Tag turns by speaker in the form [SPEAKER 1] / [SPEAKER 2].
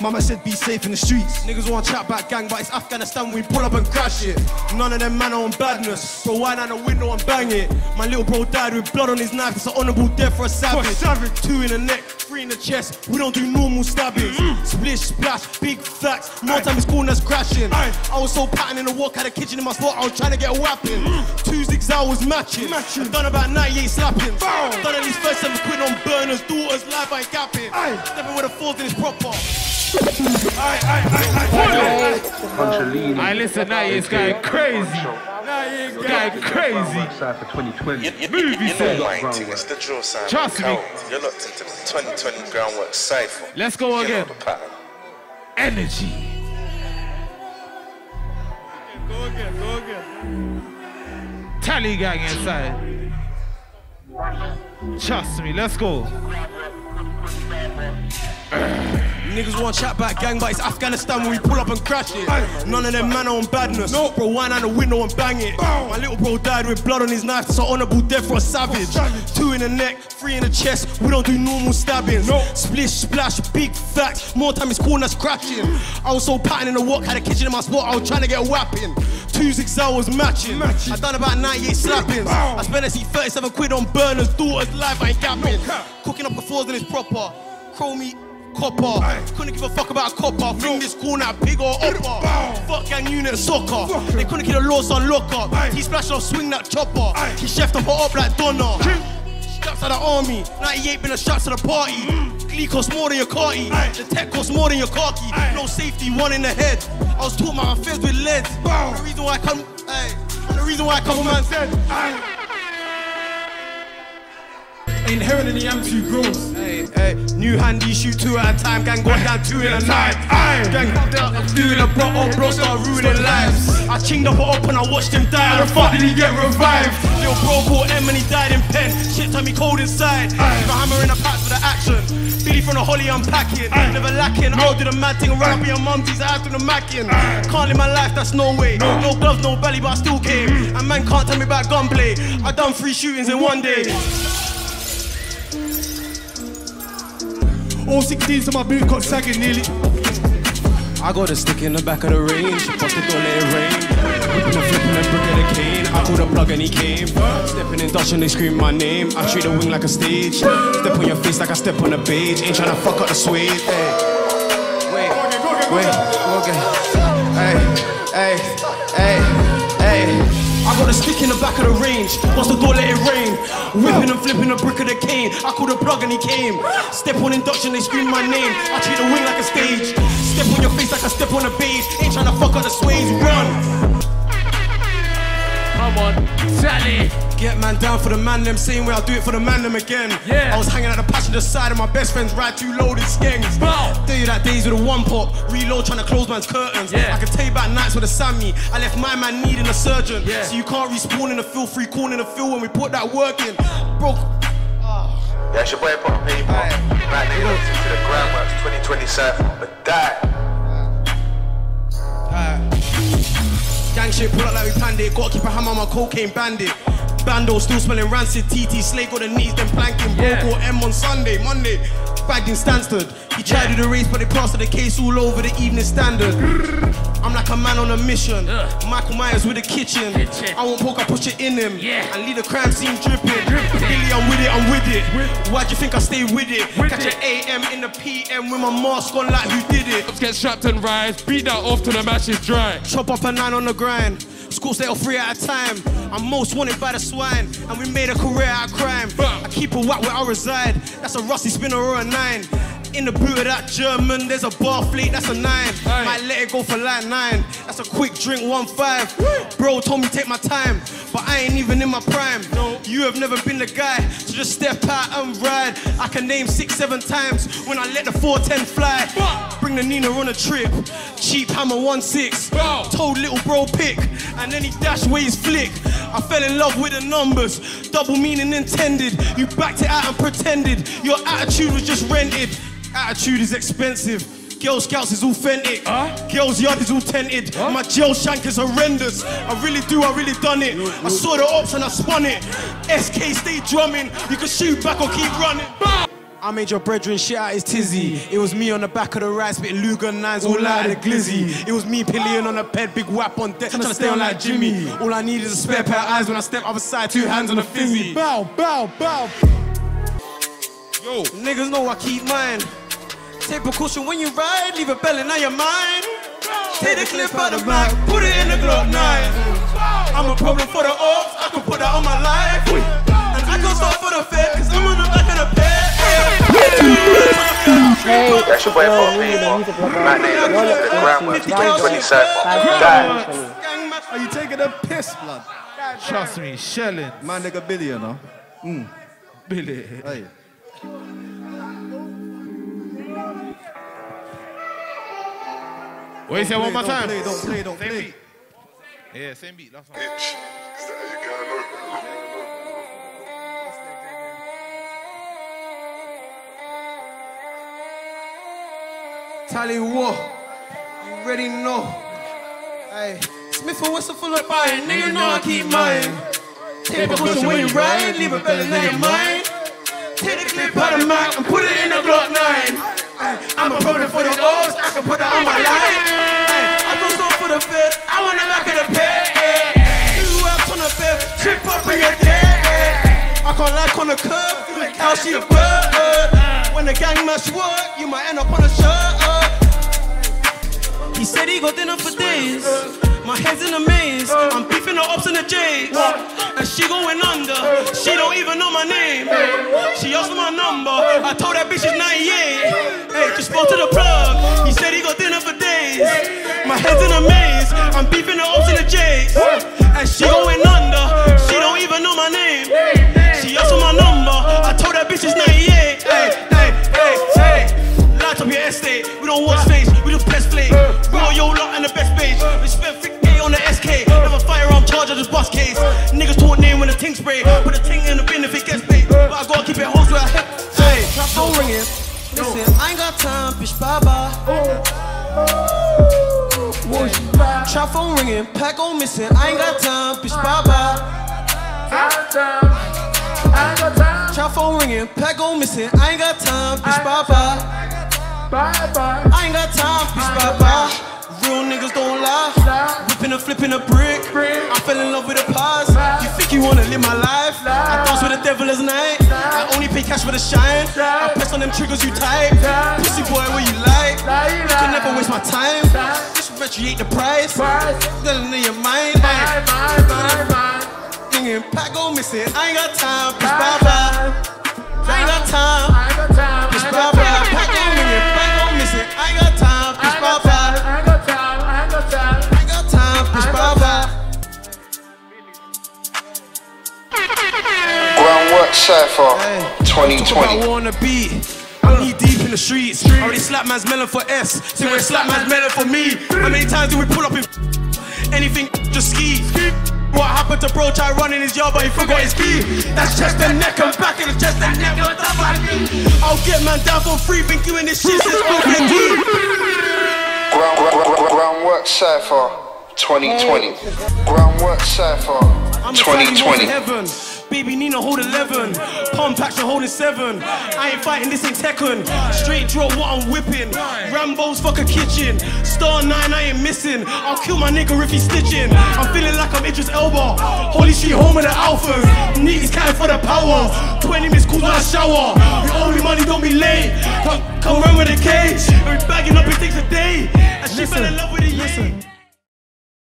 [SPEAKER 1] Mama said be safe in the streets. Niggas want to chat about gang, but it's Afghanistan when we pull up and crash it. None of them man are on badness, so why down the window and bang it? My little bro died with blood on his knife, it's an honourable death for a savage. 2 in the neck, 3 in the chest, we don't do normal stabbings. Splish, splash, big facts, more time it's cool that's crashing. I was so patterned in the walk, had a kitchen in my spot, I was trying to get a whapping. 2 6 hours matching. I've done about 98 slappings. Done at least first 7 quid on burners, daughters, life I ain't gapping. Stepping with a 4th in his proper.
[SPEAKER 2] I listen, now he's going crazy. Going crazy. Movie set.
[SPEAKER 3] It's the drill sound.
[SPEAKER 2] Trust me.
[SPEAKER 3] You're locked into the 2020 groundwork cypher.
[SPEAKER 2] Let's go again. Energy.
[SPEAKER 1] Go again.
[SPEAKER 2] Tally gang inside. Trust me, let's go.
[SPEAKER 1] Niggas want to chat about gang, but it's Afghanistan when we pull up and crash it. None of them man are on badness. Bro, wine out the window and bang it. My little bro died with blood on his knife, it's an honourable death for a savage. 2 in the neck, 3 in the chest, we don't do normal stabbings. Splish, splash, big facts, more time it's cool that's crashing. I was so patterned in the walk, had a kitchen in my spot, I was trying to get a whapping. 2 6 hours matching. I done about 98 slappings. I spent 37 quid on burners, daughters, life I ain't gapping. Cooking up the 4s in his proper. Chromie, copper. Couldn't give a fuck about a copper. Fling this corner, pig or upper. Fuck gang unit soccer. They couldn't get a loss on lockup. He splashed off, swing that chopper. He chefed up her up like Donna. Straps of the army. 98 been a shots to the party. Glee costs more than your carty. The tech costs more than your khaki. No safety, 1 in the head. I was taught my affairs with lead. The reason why I come, a man said. Inherent in the M2 grows. New handy, shoot 2 at a time. Gang got down 2 in a night. Gang popped out and doing a bro start ruining lives. I chinged up up and I watched him die. How the fuck did he get revived? Little bro caught M and he died in pen. Shit turned me cold inside. The hammer in a pack for the action. Billy from the Holly unpacking. Never lacking. I'll do the mad thing. Run up your mumsies. I have to the macking. Can't live my life, that's no way. No gloves, no belly, but I still came. And man can't tell me about gunplay. I done 3 shootings in 1 day. All 16s on my boot got sagging nearly. I got a stick in the back of the range. Bust it, don't let it rain. Whipping and flipping and brick of the cane. I pulled a plug and he came. Stepping in Dutch and they scream my name. I treat the wing like a stage. Step on your face like I step on a beige. Ain't tryna fuck up the suede. Hey. Wait. Hey. I got a stick in the back of the range. Bust the door, let it rain. Whipping and flipping a brick of the cane. I called a plug and he came. Step on induction, they scream my name. I treat the wing like a stage. Step on your face like I step on a beige. Ain't tryna fuck up the suede. Run.
[SPEAKER 2] Come on, Sally.
[SPEAKER 1] Get man down for the man them, same way I'll do it for the man them again. I was hanging at the passenger side of my best friends ride 2 loaded skanks. Tell you that days with a 1 pop, reload trying to close man's curtains. I can tell you about nights with a Sammy. I left my man needing a surgeon. So you can't respawn in the field, 3 corner in the field when we put that work in. Bro.
[SPEAKER 3] Yeah, it's your boy Pop Paper. Right, nigga, looked into the groundworks 2020 cypher, but die.
[SPEAKER 1] Gang shit pull up like we planned it. Gotta keep a hammer on my cocaine bandit. Bando still smelling rancid. TT Slay got the knees, then planking. Bro caught M on Sunday, Monday. Bagged in Stansted. He tried to do the race, but they plastered the case all over the Evening Standard. I'm like a man on a mission. Michael Myers with a kitchen. I won't poke, I push it in him. And leave the crime scene dripping. Billy, I'm with it. Why'd you think I stay with it? Catch an AM in the PM with my mask on like who did it?
[SPEAKER 2] Let's get strapped and rise. Beat that off till the match is dry.
[SPEAKER 1] Chop up a 9 on the grind. School stay off 3 at a time. I'm most wanted by the swine, and we made a career out of crime. I keep a whack where I reside. That's a rusty spinner or a 9. In the boot of that German, there's a bar fleet, that's a 9. Might let it go for like 9. That's a quick drink, 1.5. Bro told me take my time, but I ain't even in my prime. No, you have never been the guy, so just step out and ride. I can name 6-7 times when I let the 410 fly. Bring the Nina on a trip. Cheap hammer 1.6. Told little bro pick, and then he dashed away his flick. I fell in love with the numbers, double meaning intended. You backed it out and pretended your attitude was just rented. Attitude is expensive. Girl Scouts is authentic. Girls Yard is all tented. My jail shank is horrendous. I really done it. I saw the ops and I spun it. SK stay drumming. You can shoot back or keep running. I made your brethren shit out his tizzy. It was me on the back of the ride, spitting Luger 9s all out of the glizzy. It was me pillying on the bed, big whap on deck, trying to stay on like Jimmy. All I need is a spare pair of eyes when I step other side, 2 hands on the fizzy. Bow, bow, bow. Yo, niggas know I keep mine. Take precaution when you ride, leave a belly, now you're mine. Take the clip out the back, put it in the Glock 9. I'm a problem for the ops, I can put that on my life. And I can't stop for the fed, cause I'm on the back of the bed.
[SPEAKER 3] That's your boy Pop. Matt Naylor, the Groundworks 2020 Cypher.
[SPEAKER 4] Are you taking a piss, blood?
[SPEAKER 2] Trust me, shelling.
[SPEAKER 4] My nigga Billy, you know?
[SPEAKER 2] Billy.
[SPEAKER 4] Hey.
[SPEAKER 2] What you say one more time?
[SPEAKER 4] Don't play.
[SPEAKER 2] Same beat. Yeah, same beat. Last one.
[SPEAKER 1] Tally War, you already know. Hey, Smith and Wesson full of fire, nigga know I keep mine. Take a cushion when you ride, leave a belly in your mind. Take the clip out the mic and put it in the Glock 9. I'm a problem for the O's, I can put that on my life. I don't go for the fed, I want the back of the pay. You up on the bed, trip up in your day. I can't like on the curb, how she a bird. When the gang mash work, you might end up on a shirt. He said he got dinner for days. My head's in a maze. I'm beefing the ops and the J's. And she going under. She don't even know my name. She asked for my number. I told that bitch she's 98. Hey, just spoke to the plug. He said he got dinner for days. My head's in a maze. I'm beefing the ops and the J's. And she going under. She don't even know my name. She asked for my number. I told that bitch she's 98. Hey. Light up your estate, we don't watch face, we just press play. Roll your lot and the best page. We spent 50K on the SK. Never firearm charge, I just bust case. Niggas talk name when the ting spray. Put the ting in the bin if it gets paid. But I gotta keep it home so I hit. Hey, trap phone ringing. Listen, I ain't got time, bitch, bye-bye. Trap phone ringing, pack on missing. I ain't got time, bitch, bye-bye. Trap phone ringing, pack on missing. I ain't got time, bitch, bye-bye. I ain't got time, bitch, bye-bye. Real niggas don't lie. Whipping and flipping a brick. I fell in love with the past. You think you wanna live my life? I dance with the devil as night. I only pay cash for the shine. I press on them triggers you type. Pussy boy, where you like? You can never waste my time. Just retriate the price. Getting in your mind. Thinking pack go missing. I ain't got time, bitch, bye-bye. I ain't got time, bitch, bye-bye. Pack go ringing, pack go missing. I ain't got time, bitch, bye-bye. I ain't got time, bitch, bye-bye.
[SPEAKER 3] Groundworks Cypher 2020.
[SPEAKER 1] I wanna beat. I'm knee deep in the streets. Already slap man's melon for S. So when slap man's melon for me. How many times do we pull up in anything just ski? What happened to bro? Try running his yard, but he forgot his key. That's chest and neck and back in the chest and neck. I'll get man down for free. Been doing this shit since open deep.
[SPEAKER 3] Groundworks Cypher 2020. Groundworks Cypher 2020.
[SPEAKER 1] Baby Nina hold 11. Pump action holding 7. I ain't fighting, this ain't Tekken. Straight draw what I'm whipping. Rambo's fuck a kitchen. Star 9 I ain't missing. I'll kill my nigga if he's stitching. I'm feeling like I'm Idris Elba. Holy shit, home of the alphas. Niggas counting for the power. 20 minutes calls when I shower. You owe me money, don't be late. Come run with the cage. We're bagging up, it takes a day. And she fell in love with it, yeah.